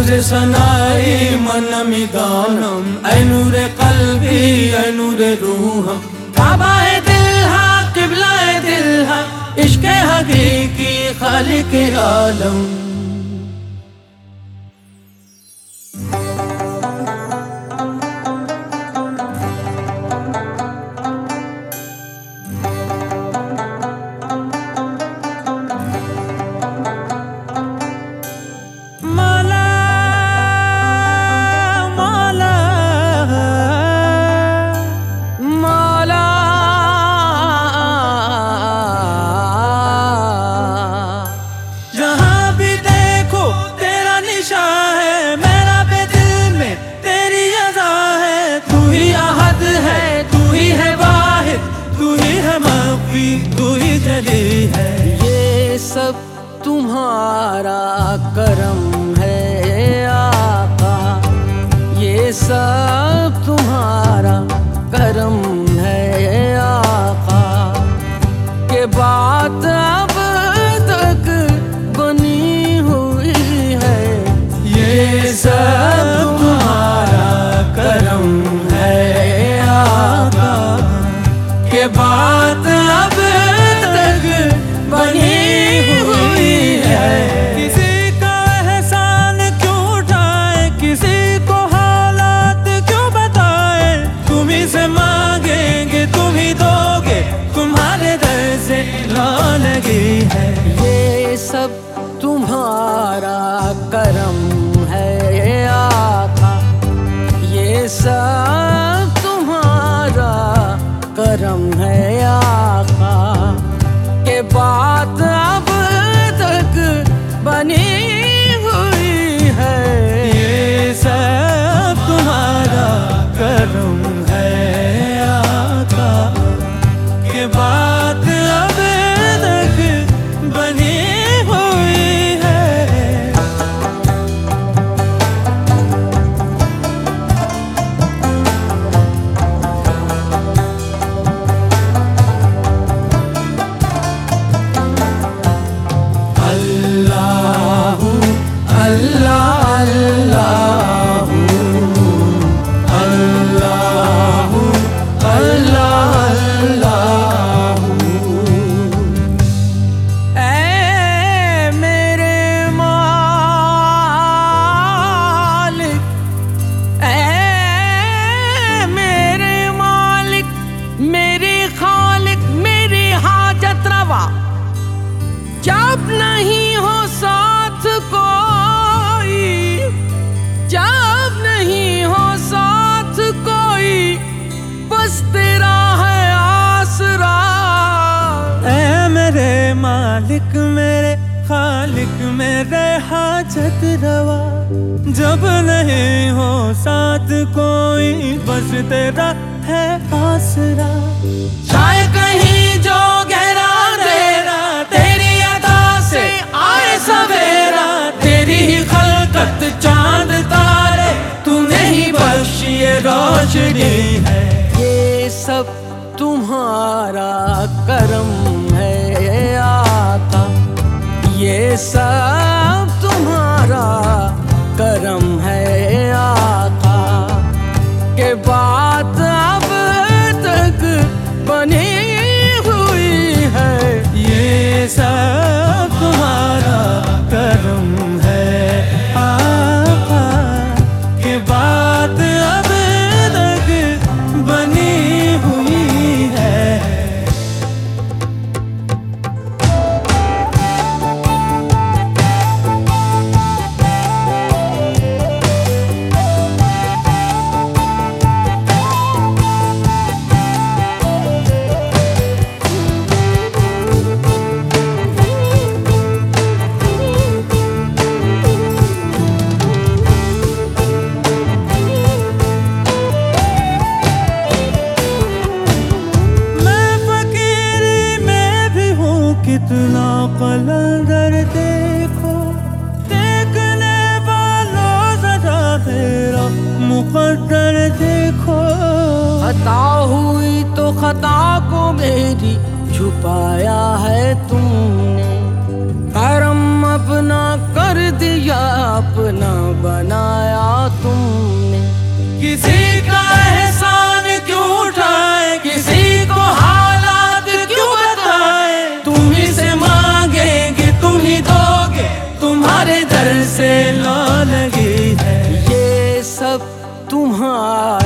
लफ्ज़ सनाई मन मिदानम ऐ नूरे क़ल्बी ऐ नूरे रूहम काबाए दिल हा क़िबलाए दिल हा इश्क़े हक़ीक़ी खालिक़े आलम। तू ही जली है ये सब तुम्हारा करम है आका, ये सब तुम्हारा करम है आका। के बात अब तक बनी हुई है, ये सब तुम्हारा करम है आका। के बात अब तक बनी हुई है। किसी का एहसान क्यों उठाए, किसी को हालात क्यों बताए। तुम ही से मांगेंगे तुम ही दोगे, तुम्हारे दर से ला लगी है। ये सब तुम्हारा करम है आका, ये सब तुम्हारा करम है आका। के बात अब तक बनी हुई है, ये सब तुम्हारा करम है आका। के बात अब तक बनी हुई है। अल्लाहु अल्लाह अल्लाहु अल्लाहु अल्लाहु। ऐ मेरे मालिक, ऐ मेरे मालिक, मेरे खालिक, मेरी हाजत रवा। जब नहीं हो साथ कोई, जब नहीं हो साथ कोई, बस तेरा है आसरा। ऐ मेरे मालिक मेरे खालिक मेरे हाजत रवा। जब नहीं हो साथ कोई, बस तेरा है आसरा। चाहे कहीं जो गहरा अंधेरा, तेरी अदा से आए सवेरा। तेरी ही खलकत चांद तारे, तूने ही बख्शी ये रोशनी है। ये सब तुम्हारा करम है आका, ये सब तुम्हारा करम है आका। के बात अब तक बनी हुई है, ये सब तुम्हारा करम है आका। के बात अब तक बनी हुई है। कितना कलंदर देखो, देखने वालों ज़रा तेरा मुक़द्दर देखो। खता हुई तो खता को मेरी छुपाया है तुमने, करम अपना कर दिया अपना बनाया तुमने। किसी का एहसान क्यों उठाए, किसी को हालात क्यों बताए। तुम ही से मांगेंगे तुम ही दोगे, तुम्हारे दर से ला लगी है। ये सब तुम्हारा